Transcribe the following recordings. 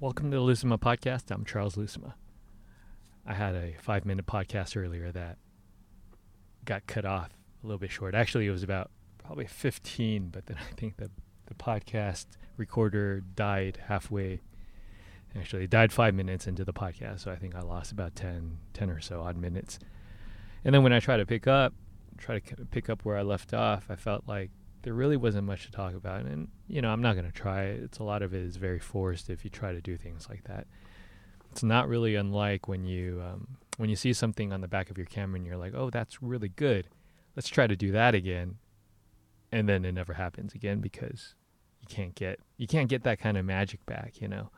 Welcome to the Lusima Podcast. I'm Charles Lusima. I had a 5-minute podcast earlier that got cut off a little bit short. Actually, it was about probably 15, but then I think the podcast recorder died halfway. Actually, it died 5 minutes into the podcast, so I think I lost about 10 or so odd minutes. And then when I try to pick up where I left off, I felt like there really wasn't much to talk about. And, I'm not going to try it. A lot of it is very forced if you try to do things like that. It's not really unlike when you see something on the back of your camera and you're like, oh, that's really good. Let's try to do that again. And then it never happens again because you can't get that kind of magic back,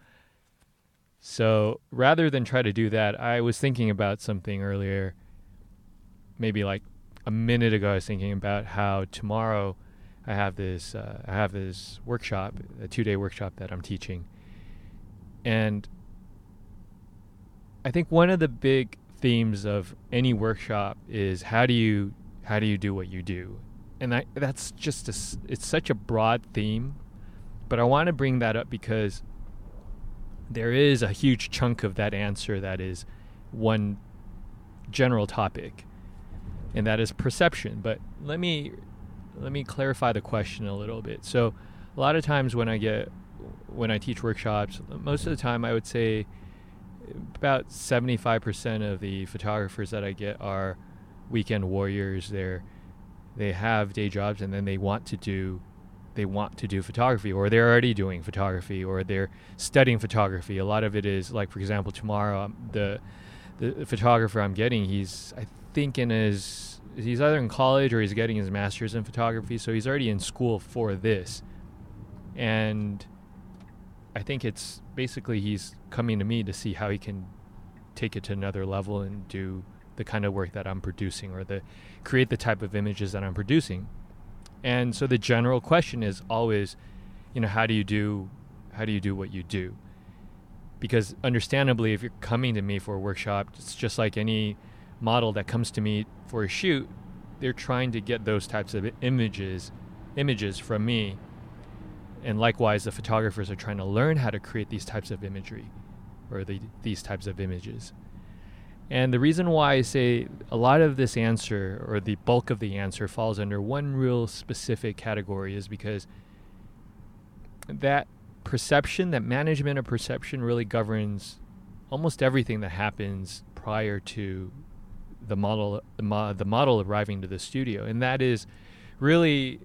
So rather than try to do that, I was thinking about something earlier, maybe like a minute ago. I was thinking about how tomorrow I have this workshop, a 2-day workshop that I'm teaching. And I think one of the big themes of any workshop is how do you do what you do? And that's just it's such a broad theme, but I want to bring that up because there is a huge chunk of that answer that is one general topic, and that is perception. But let me clarify the question a little bit. So a lot of times when I teach workshops, most of the time I would say about 75% of the photographers that I get are weekend warriors. They have day jobs and then they want to do photography, or they're already doing photography, or they're studying photography. A lot of it is like, for example, tomorrow the photographer I'm getting, he's either in college or he's getting his master's in photography, so he's already in school for this. And I think it's basically he's coming to me to see how he can take it to another level and do the kind of work that I'm producing, or create the type of images that I'm producing. And so the general question is always, how do you do what you do? Because understandably, if you're coming to me for a workshop, it's just like any model that comes to me for a shoot. They're trying to get those types of images from me. And likewise, the photographers are trying to learn how to create these types of imagery, or these types of images. And the reason why I say a lot of this answer, or the bulk of the answer, falls under one real specific category is because that management of perception really governs almost everything that happens prior to the model arriving to the studio. And that is really,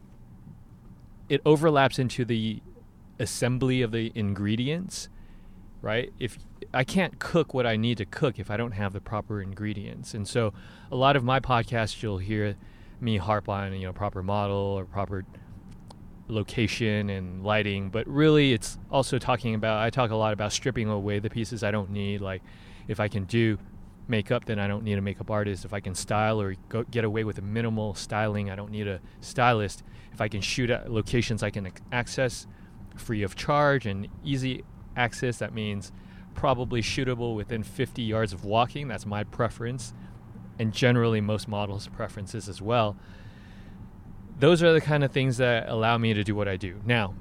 it overlaps into the assembly of the ingredients, right? If I can't cook what I need to cook if I don't have the proper ingredients. And so a lot of my podcasts, you'll hear me harp on, proper model or proper location and lighting, but really it's also I talk a lot about stripping away the pieces I don't need. Like if I can do makeup, then I don't need a makeup artist. If I can style or get away with a minimal styling, I don't need a stylist. If I can shoot at locations I can access free of charge and easy access, that means probably shootable within 50 yards of walking. That's my preference, and generally most models' preferences as well. Those are the kind of things that allow me to do what I do. Now,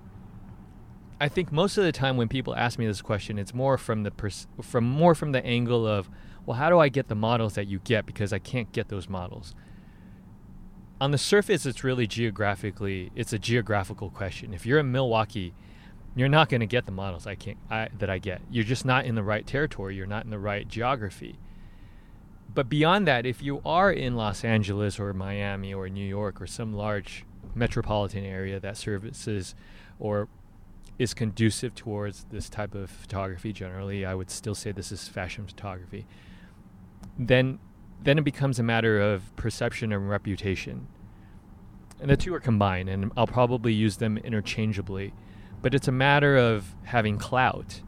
I think most of the time when people ask me this question, it's more from the angle of, well, how do I get the models that you get, because I can't get those models. On the surface, it's really it's a geographical question. If you're in Milwaukee, you're not going to get the models that I get. You're just not in the right territory. You're not in the right geography. But beyond that, if you are in Los Angeles or Miami or New York or some large metropolitan area that services or is conducive towards this type of photography, generally, I would still say this is fashion photography, then it becomes a matter of perception and reputation. And the two are combined, and I'll probably use them interchangeably. But it's a matter of having clout.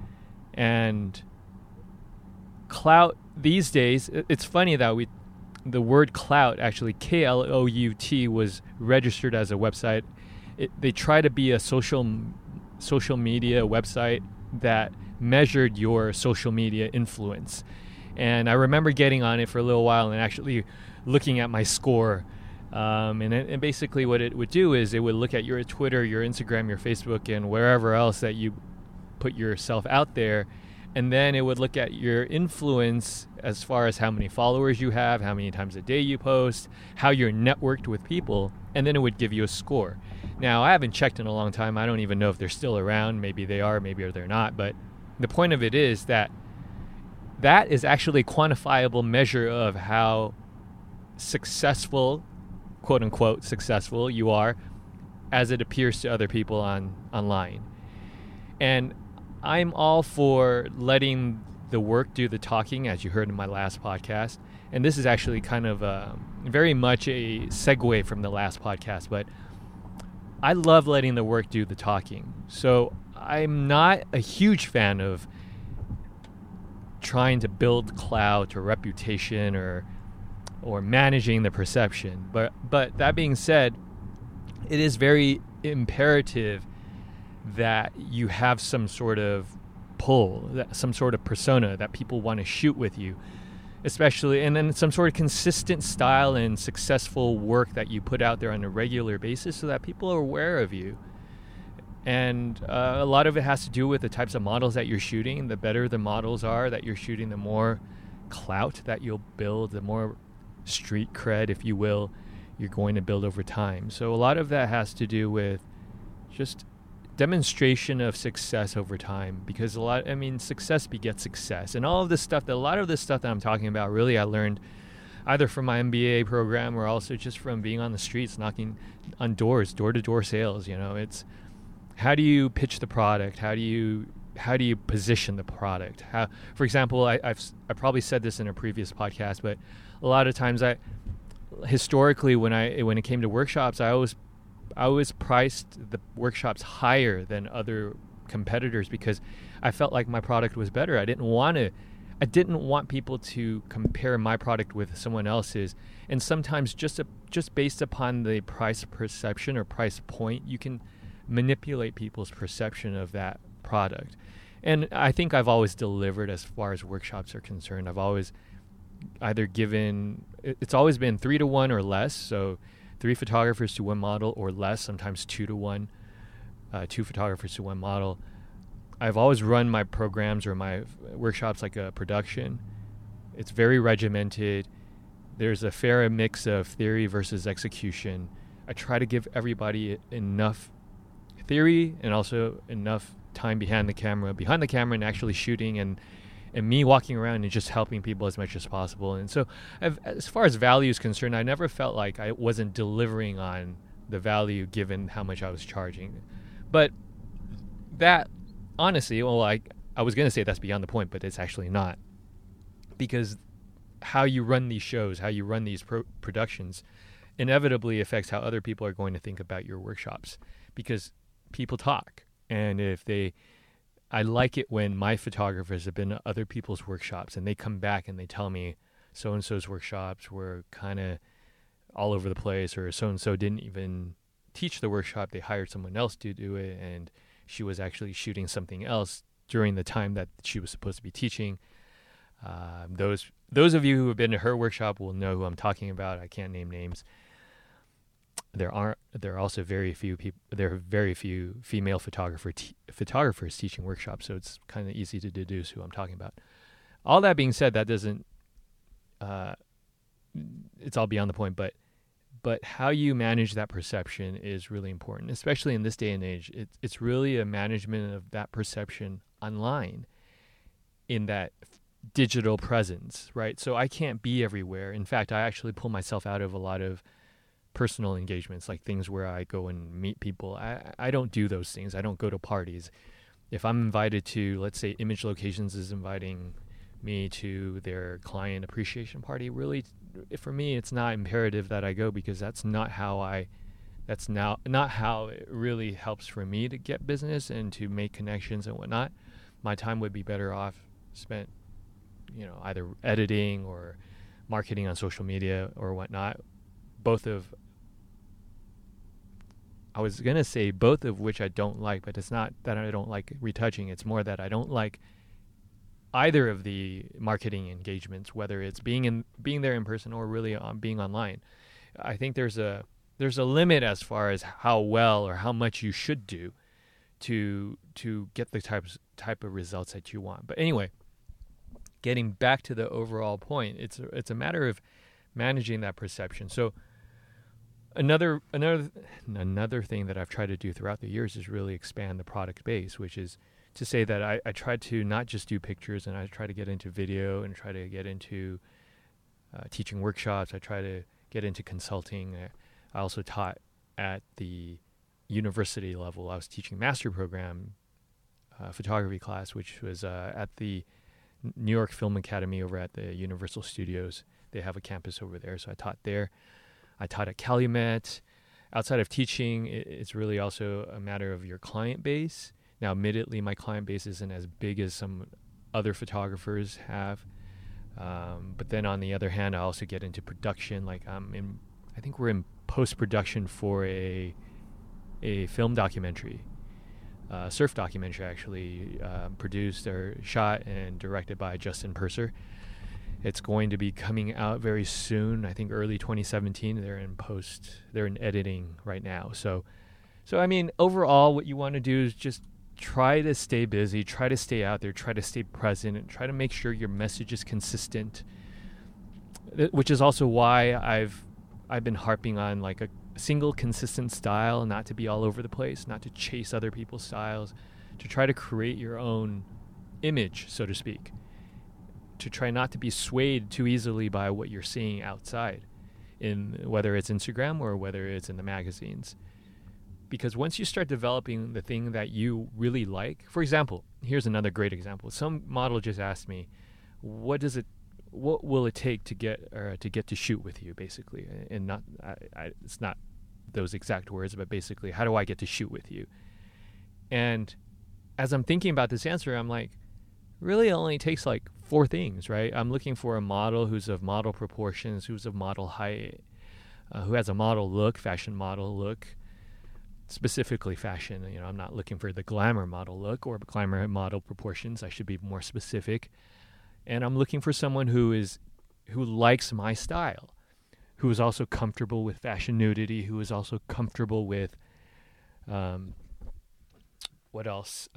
And clout these days, it's funny that the word clout, actually Klout, was registered as a website. They try to be a social media website that measured your social media influence. And I remember getting on it for a little while and actually looking at my score. And basically what it would do is it would look at your Twitter, your Instagram, your Facebook, and wherever else that you put yourself out there, and then it would look at your influence as far as how many followers you have, how many times a day you post, how you're networked with people, and then it would give you a score. Now, I haven't checked in a long time. I don't even know if they're still around. Maybe they are, maybe they're not. But the point of it is that that is actually a quantifiable measure of how successful, quote unquote, successful you are as it appears to other people online. And I'm all for letting the work do the talking, as you heard in my last podcast. And this is actually kind of very much a segue from the last podcast, but I love letting the work do the talking. So I'm not a huge fan of trying to build clout or reputation or managing the perception. But that being said, it is very imperative that you have some sort of pull, some sort of persona that people want to shoot with you, especially, and then some sort of consistent style and successful work that you put out there on a regular basis so that people are aware of you. And a lot of it has to do with the types of models that you're shooting. The better the models are that you're shooting, the more clout that you'll build, the more street cred, if you will, you're going to build over time. So a lot of that has to do with just demonstration of success over time, because success begets success. And all of this stuff, a lot of this stuff that I'm talking about, really I learned either from my MBA program or also just from being on the streets, knocking on doors, door-to-door sales. It's how do you pitch the product? How do you position the product? For example, I probably said this in a previous podcast, but a lot of times historically when it came to workshops, I always priced the workshops higher than other competitors because I felt like my product was better. I didn't want people to compare my product with someone else's. And sometimes just based upon the price perception or price point, you can manipulate people's perception of that product. And I think I've always delivered as far as workshops are concerned. I've always it's always been 3-to-1 or less. So 3 photographers to 1 model or less, sometimes 2-to-1, 2 photographers to 1 model. I've always run my programs or my workshops like a production. It's very regimented. There's a fair mix of theory versus execution. I try to give everybody enough theory and also enough time behind the camera and actually shooting and me walking around and just helping people as much as possible. And so as far as value is concerned, I never felt like I wasn't delivering on the value given how much I was charging. But that, honestly, I was going to say that's beyond the point, but it's actually not. Because how you run these shows, how you run these productions inevitably affects how other people are going to think about your workshops. Because people talk. And I like it when my photographers have been to other people's workshops and they come back and they tell me so-and-so's workshops were kind of all over the place, or so-and-so didn't even teach the workshop. They hired someone else to do it, and she was actually shooting something else during the time that she was supposed to be teaching. Those of you who have been to her workshop will know who I'm talking about. I can't name names. There are also very few female photographers teaching workshops, so it's kind of easy to deduce who I'm talking about. All that being said, that doesn't it's all beyond the point, but how you manage that perception is really important, especially in this day and age. It's really a management of that perception online in that digital presence, right? So I can't be everywhere. In fact, I actually pull myself out of a lot of personal engagements, like things where I go and meet people. I don't do those things. I don't go to parties. If I'm invited to, let's say Image Locations is inviting me to their client appreciation party, really, for me, it's not imperative that I go, because that's not how it really helps for me to get business and to make connections and whatnot. My time would be better off spent, either editing or marketing on social media or whatnot. I was going to say both of which I don't like, but it's not that I don't like retouching. It's more that I don't like either of the marketing engagements, whether it's being there in person or really being online. I think there's a limit as far as how well or how much you should do to get the type of results that you want. But anyway, getting back to the overall point, it's a matter of managing that perception. So another thing that I've tried to do throughout the years is really expand the product base, which is to say that I try to not just do pictures, and I try to get into video and try to get into teaching workshops. I try to get into consulting. I also taught at the university level. I was teaching master program photography class, which was at the New York Film Academy over at the Universal Studios. They have a campus over there, so I taught there. I taught at Calumet. Outside of teaching, it's really also a matter of your client base. Now, admittedly, my client base isn't as big as some other photographers have. But then on the other hand, I also get into production. Like I think we're in post-production for a film documentary, surf documentary actually, produced or shot and directed by Justin Purser. It's going to be coming out very soon. I think early 2017. They're in editing right now. So I mean, overall, what you want to do is just try to stay busy, try to stay out there, try to stay present, and try to make sure your message is consistent. Which is also why I've been harping on like a single consistent style, not to be all over the place, not to chase other people's styles, to try to create your own image, so to speak. To try not to be swayed too easily by what you're seeing outside, in whether it's Instagram or whether it's in the magazines. Because once you start developing the thing that you really like, for example, here's another great example. Some model just asked me, what will it take to get to shoot with you, basically? And not, it's not those exact words, but basically, how do I get to shoot with you? And as I'm thinking about this answer, I'm like, really, it only takes like 4 things, right? I'm looking for a model who's of model proportions, who's of model height, who has a model look, fashion model look. Specifically fashion, I'm not looking for the glamour model look or glamour model proportions. I should be more specific. And I'm looking for someone who likes my style, who is also comfortable with fashion nudity, who is also comfortable with, what else?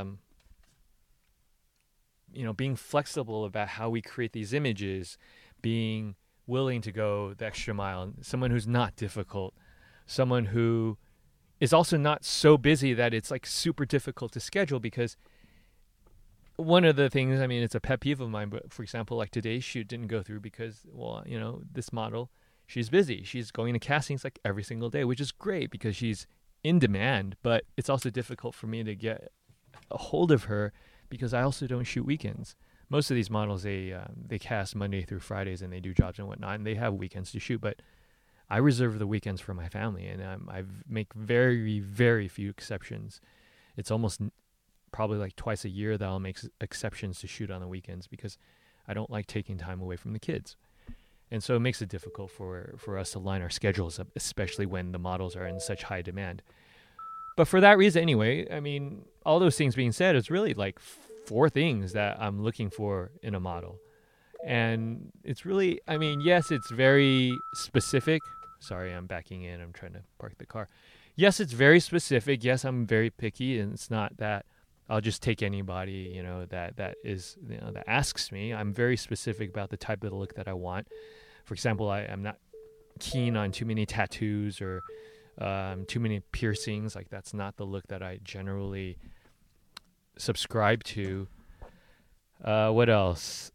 Being flexible about how we create these images, being willing to go the extra mile, someone who's not difficult, someone who is also not so busy that it's like super difficult to schedule. Because one of the things, it's a pet peeve of mine, but for example, like today's shoot didn't go through because, this model, she's busy. She's going to castings like every single day, which is great because she's in demand, but it's also difficult for me to get a hold of her because I also don't shoot weekends. Most of these models, they cast Monday through Fridays and they do jobs and whatnot, and they have weekends to shoot, but I reserve the weekends for my family, and I make very, very few exceptions. It's almost probably like twice a year that I'll make exceptions to shoot on the weekends because I don't like taking time away from the kids. And so it makes it difficult for us to line our schedules up, especially when the models are in such high demand. But for that reason, anyway, all those things being said, it's really like 4 things that I'm looking for in a model. And it's really, yes, it's very specific. Sorry, I'm backing in. I'm trying to park the car. Yes, it's very specific. Yes, I'm very picky, and it's not that I'll just take anybody, that is, that asks me. I'm very specific about the type of look that I want. For example, I'm not keen on too many tattoos or too many piercings. Like, that's not the look that I generally subscribe to. What else?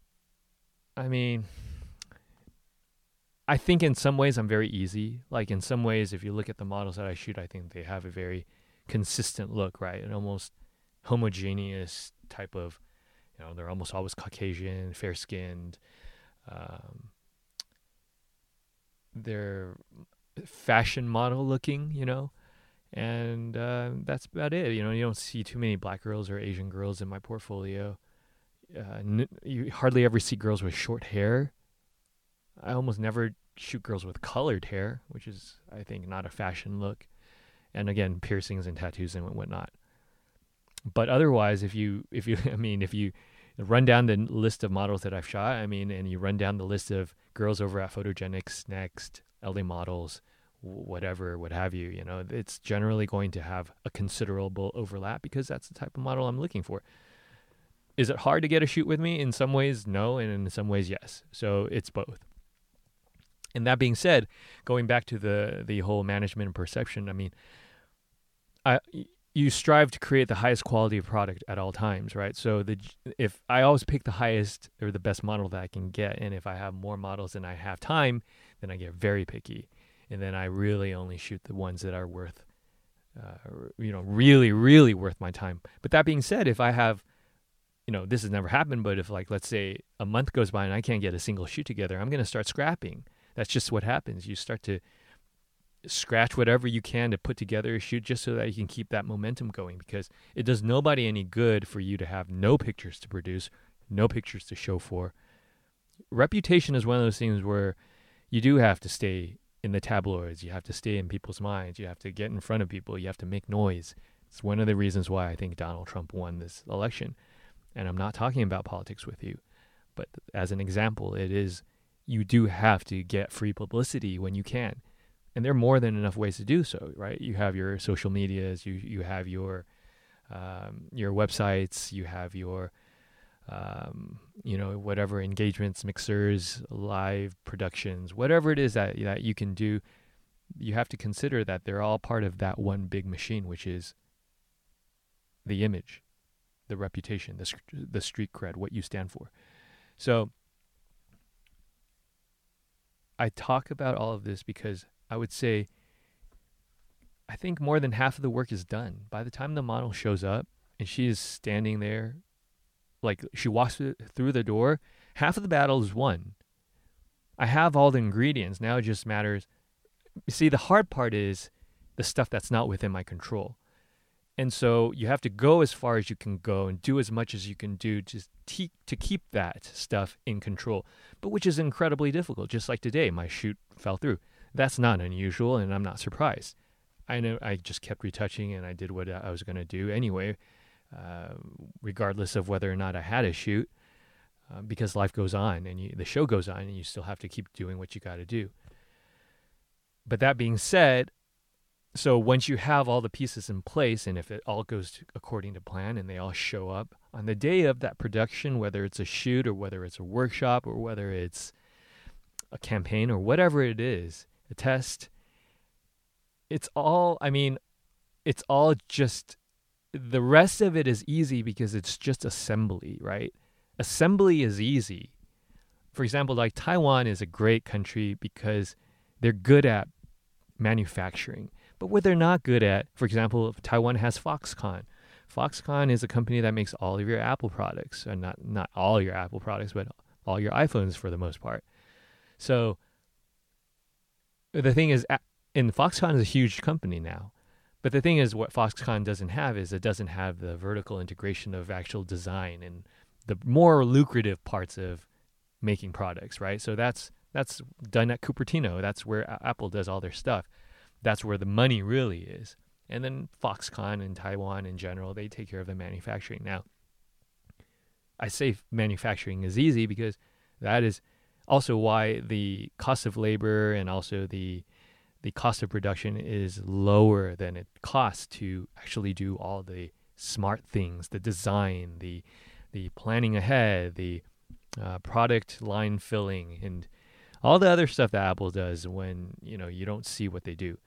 I think in some ways I'm very easy. Like, in some ways, if you look at the models that I shoot, I think they have a very consistent look, right? An almost homogeneous type of, they're almost always Caucasian, fair-skinned. They're fashion model looking, and that's about it. You don't see too many black girls or Asian girls in my portfolio. You hardly ever see girls with short hair. I almost never shoot girls with colored hair, which is, I think, not a fashion look. And again, piercings and tattoos and whatnot. But otherwise, if you run down the list of models that I've shot, and you run down the list of girls over at Photogenics, Next, LA Models, whatever, what have you. You know, it's generally going to have a considerable overlap because that's the type of model I'm looking for. Is it hard to get a shoot with me? In some ways, no, and in some ways, yes. So it's both. And that being said, going back to the whole management and perception, I mean, you strive to create the highest quality of product at all times, right? So if I always pick the highest or the best model that I can get, and if I have more models than I have time, then I get very picky, and then I really only shoot the ones that are worth, really, really worth my time. But that being said, if I have, this has never happened, but if, like, let's say a month goes by and I can't get a single shoot together, I'm going to start scrapping. That's just what happens. You start to scratch whatever you can to put together a shoot just so that you can keep that momentum going, because it does nobody any good for you to have no pictures to produce, no pictures to show for. Reputation is one of those things where you do have to stay in the tabloids. You have to stay in people's minds. You have to get in front of people. You have to make noise. It's one of the reasons why I think Donald Trump won this election. And I'm not talking about politics with you, but as an example, you do have to get free publicity when you can. And there are more than enough ways to do so, right? You have your social medias, you have your websites, you have your, whatever engagements, mixers, live productions, whatever it is that you can do. You have to consider that they're all part of that one big machine, which is the image, the reputation, the street cred, what you stand for. So I talk about all of this because I would say I think more than half of the work is done. By the time the model shows up and she is standing there, like she walks through the door, half of the battle is won. I have all the ingredients. Now it just matters. You see, the hard part is the stuff that's not within my control. And so you have to go as far as you can go and do as much as you can do to keep that stuff in control, but which is incredibly difficult. Just like today, my shoot fell through. That's not unusual, and I'm not surprised. I know I just kept retouching, and I did what I was going to do anyway, regardless of whether or not I had a shoot, because life goes on, and the show goes on, and you still have to keep doing what you got to do. But that being said, so once you have all the pieces in place, and if it all goes according to plan, and they all show up on the day of that production, whether it's a shoot or whether it's a workshop or whether it's a campaign or whatever it is, a test, it's all just, the rest of it is easy because it's just assembly, right? Assembly is easy. For example, like Taiwan is a great country because they're good at manufacturing. But what they're not good at, for example, Taiwan has Foxconn. Foxconn is a company that makes all of your Apple products, and not all your Apple products, but all your iPhones for the most part. So the thing is, and Foxconn is a huge company now, but the thing is, what Foxconn doesn't have is it doesn't have the vertical integration of actual design and the more lucrative parts of making products, right? So that's done at Cupertino. That's where Apple does all their stuff. That's where the money really is. And then Foxconn and Taiwan in general, they take care of the manufacturing. Now, I say manufacturing is easy because that is also why the cost of labor and also the cost of production is lower than it costs to actually do all the smart things, the design, the planning ahead, the product line filling, and all the other stuff that Apple does when you don't see what they do.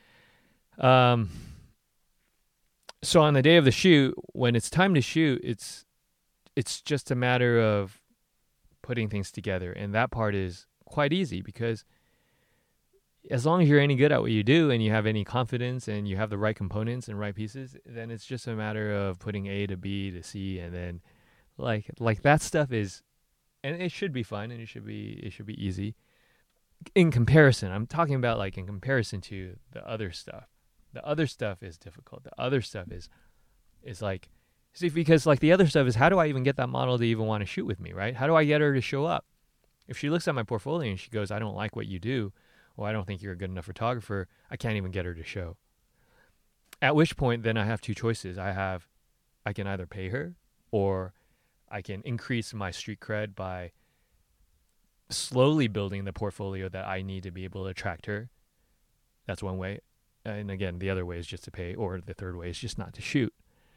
So on the day of the shoot, when it's time to shoot, it's just a matter of putting things together, and that part is quite easy because as long as you're any good at what you do and you have any confidence and you have the right components and right pieces, then it's just a matter of putting A to B to C, and then like that stuff is, and it should be fun and it should be easy. In comparison, I'm talking about like in comparison to the other stuff. The other stuff is difficult. The other stuff is like, see, because like the other stuff is, how do I even get that model to even want to shoot with me, right? How do I get her to show up? If she looks at my portfolio and she goes, I don't like what you do, or I don't think you're a good enough photographer, I can't even get her to show. At which point, then I have two choices. I can either pay her, or I can increase my street cred by slowly building the portfolio that I need to be able to attract her. That's one way. And again, the other way is just to pay, or the third way is just not to shoot.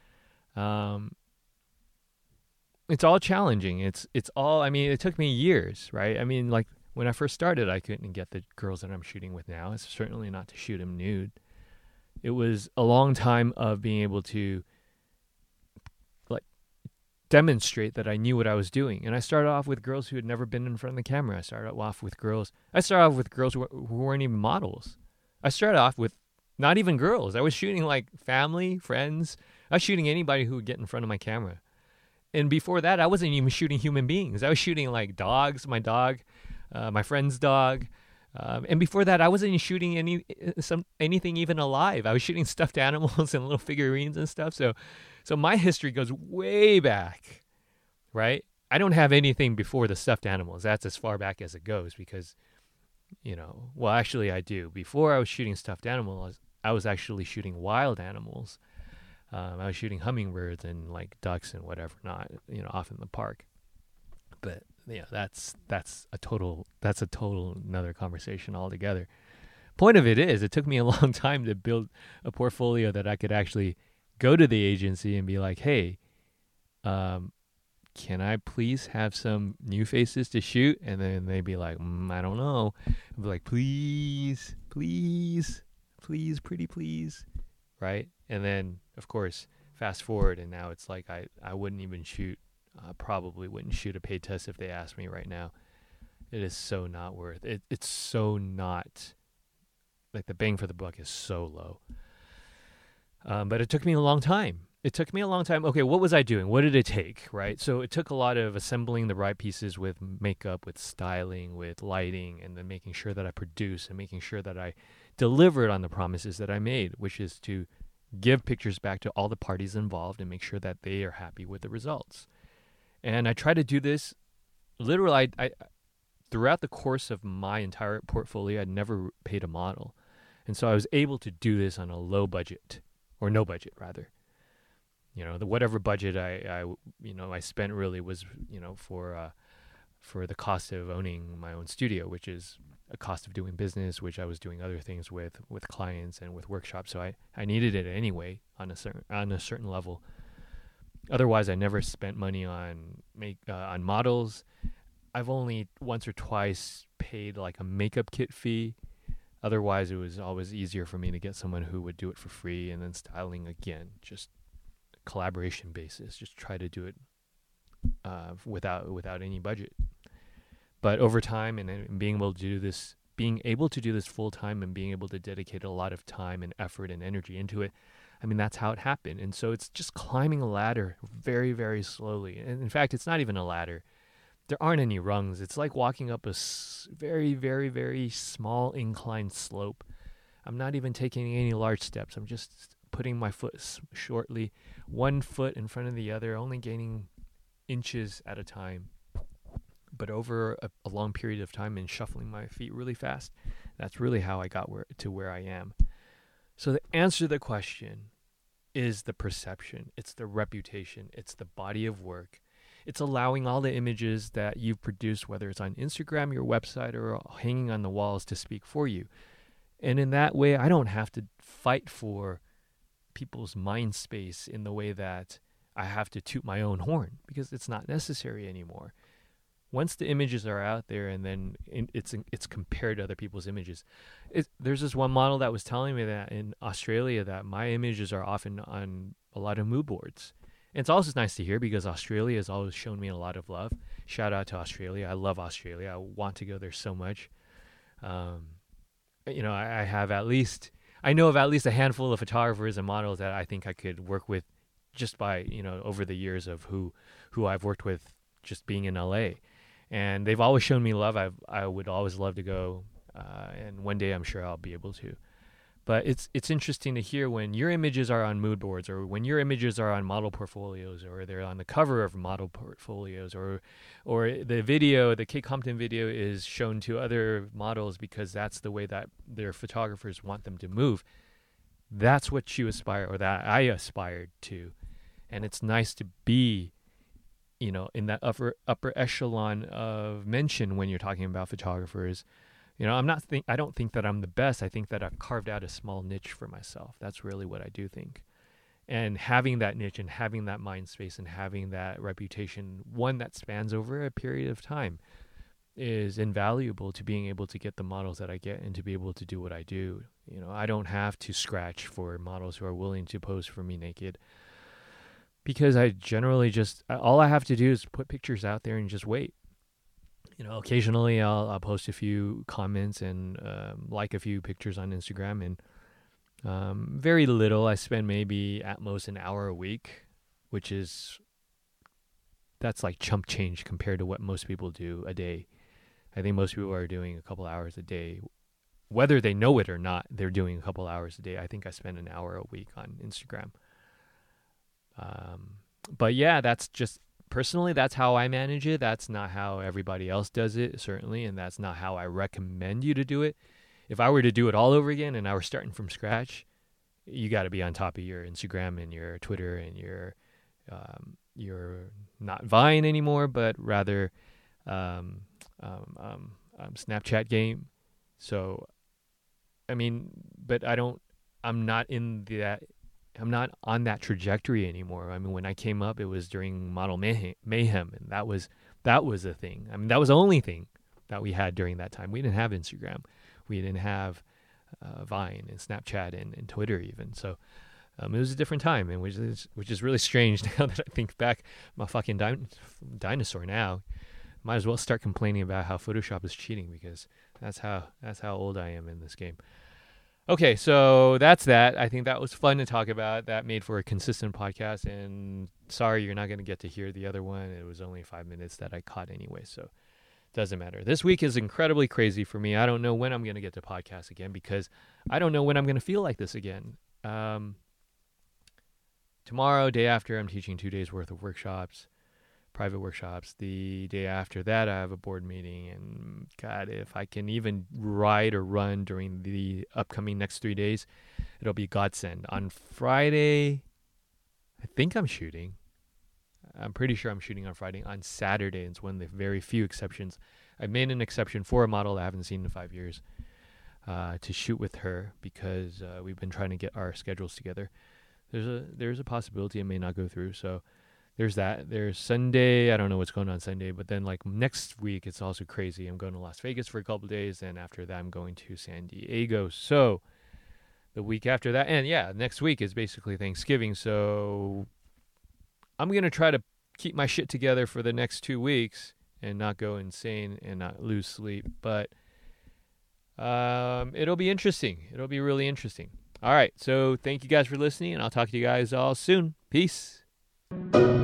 It's all challenging. It's all, I mean, it took me years, right? I mean, like when I first started, I couldn't get the girls that I'm shooting with now. It's certainly not to shoot them nude. It was a long time of being able to like demonstrate that I knew what I was doing. And I started off with girls who had never been in front of the camera. I started off with girls who weren't even models. I started off with not even girls. I was shooting like family, friends. I was shooting anybody who would get in front of my camera. And before that, I wasn't even shooting human beings. I was shooting like dogs, my dog, my friend's dog. And before that, I wasn't even shooting anything even alive. I was shooting stuffed animals and little figurines and stuff. So my history goes way back, right? I don't have anything before the stuffed animals. That's as far back as it goes because, well, actually I do. Before I was shooting stuffed animals, I was actually shooting wild animals. I was shooting hummingbirds and like ducks and whatever, not, off in the park. But yeah, that's a total another conversation altogether. Point of it is, it took me a long time to build a portfolio that I could actually go to the agency and be like, hey, can I please have some new faces to shoot? And then they'd be like, I don't know. I'd be like, please, pretty please. Right? And then, of course, fast forward, and now it's like I wouldn't even shoot, probably wouldn't shoot a paid test if they asked me right now. It is so not worth it. It's so not, like the bang for the buck is so low. But it took me a long time. Okay, what was I doing? What did it take, right? So it took a lot of assembling the right pieces with makeup, with styling, with lighting, and then making sure that I produce and making sure that I delivered on the promises that I made, which is to give pictures back to all the parties involved and make sure that they are happy with the results. And I try to do this literally. I throughout the course of my entire portfolio, I'd never paid a model. And so I was able to do this on a low budget, or no budget rather. The whatever budget I spent really was, for the cost of owning my own studio, which is a cost of doing business, which I was doing other things with clients and with workshops. So I needed it anyway on a certain level. Otherwise, I never spent money on models. I've only once or twice paid like a makeup kit fee. Otherwise, it was always easier for me to get someone who would do it for free, and then styling again, just collaboration basis. Just try to do it without any budget. But over time, and being able to do this full time, and being able to dedicate a lot of time and effort and energy into it, I mean, that's how it happened. And so it's just climbing a ladder very, very slowly. And in fact, it's not even a ladder. There aren't any rungs. It's like walking up a very, very, very small inclined slope. I'm not even taking any large steps. I'm just putting my foot shortly, one foot in front of the other, only gaining inches at a time. But over a long period of time and shuffling my feet really fast, that's really how I got to where I am. So the answer to the question is the perception. It's the reputation. It's the body of work. It's allowing all the images that you've produced, whether it's on Instagram, your website, or hanging on the walls, to speak for you. And in that way, I don't have to fight for people's mind space in the way that I have to toot my own horn, because it's not necessary anymore. Once the images are out there, and then it's compared to other people's images. There's this one model that was telling me that in Australia that my images are often on a lot of mood boards. And it's also nice to hear, because Australia has always shown me a lot of love. Shout out to Australia. I love Australia. I want to go there so much. I know of at least a handful of photographers and models that I think I could work with just by, over the years of who I've worked with just being in LA. And they've always shown me love. I would always love to go, and one day I'm sure I'll be able to. But it's interesting to hear when your images are on mood boards, or when your images are on model portfolios, or they're on the cover of model portfolios, or the Kate Compton video is shown to other models because that's the way that their photographers want them to move. That's what you aspire, or that I aspired to. And it's nice to be, in that upper echelon of mention when you're talking about photographers, I don't think that I'm the best. I think that I've carved out a small niche for myself. That's really what I do think. And having that niche and having that mind space and having that reputation, one that spans over a period of time, is invaluable to being able to get the models that I get and to be able to do what I do. I don't have to scratch for models who are willing to pose for me naked, because I generally all I have to do is put pictures out there and just wait. Occasionally I'll post a few comments and like a few pictures on Instagram, and very little. I spend maybe at most an hour a week, that's like chump change compared to what most people do a day. I think most people are doing a couple hours a day. Whether they know it or not, they're doing a couple hours a day. I think I spend an hour a week on Instagram. But yeah, that's just personally, that's how I manage it. That's not how everybody else does it, certainly, and that's not how I recommend you to do it. If I were to do it all over again and I were starting from scratch, you got to be on top of your Instagram and your Twitter and your not Vine anymore, but rather Snapchat game. So, but I'm not on that trajectory anymore. When I came up, it was during Model Mayhem, and that was a thing. That was the only thing that we had during that time. We didn't have Instagram. We didn't have Vine and Snapchat and Twitter even. So it was a different time, and which is really strange now that I think back. I'm a fucking dinosaur now. Might as well start complaining about how Photoshop is cheating, because that's how old I am in this game. Okay, so that's that. I think that was fun to talk about. That made for a consistent podcast, and sorry you're not going to get to hear the other one. It was only 5 minutes that I caught anyway, so it doesn't matter. This week is incredibly crazy for me. I don't know when I'm going to get to podcast again, because I don't know when I'm going to feel like this again. Tomorrow, day after, I'm teaching 2 days worth of workshops, private workshops. The day after that, I have a board meeting, and God, if I can even ride or run during the upcoming next 3 days, it'll be godsend. On Friday, I think I'm shooting. I'm pretty sure I'm shooting on Friday. On Saturday, it's one of the very few exceptions. I made an exception for a model I haven't seen in 5 years to shoot with her, because we've been trying to get our schedules together. There's a possibility it may not go through, so there's that. There's Sunday. I don't know what's going on Sunday, but then like next week, it's also crazy. I'm going to Las Vegas for a couple of days, and after that, I'm going to San Diego. So the week after that, and yeah, next week is basically Thanksgiving. So I'm going to try to keep my shit together for the next 2 weeks and not go insane and not lose sleep. But it'll be interesting. It'll be really interesting. All right. So thank you guys for listening, and I'll talk to you guys all soon. Peace.